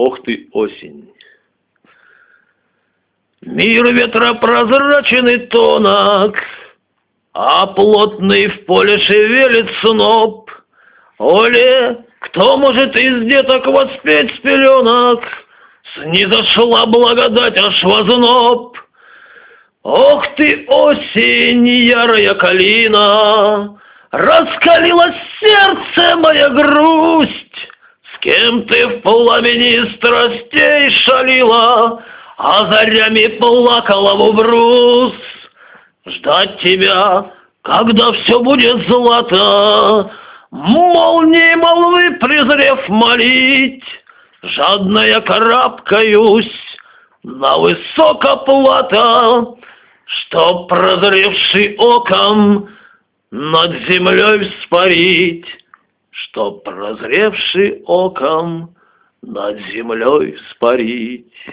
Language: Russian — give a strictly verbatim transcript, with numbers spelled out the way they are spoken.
Ох ты, осень! Мир ветропрозрачен и тонок, а плотный в поле шевелит сноп. Оле, кто может из деток воспеть с пеленок? Снизошла благодать аж в озноб. Ох ты, осень, ярая калина, раскалилось сердце моя грусть. С кем ты в пламени страстей шалила, а зарями плакала в убрус? Ждать тебя, когда все будет злато, молнии молвы презрев молить, жадно я карабкаюсь на высокоплато, чтоб, прозревший оком, над землей вспарить, чтоб, прозревший оком, над землей вспарить.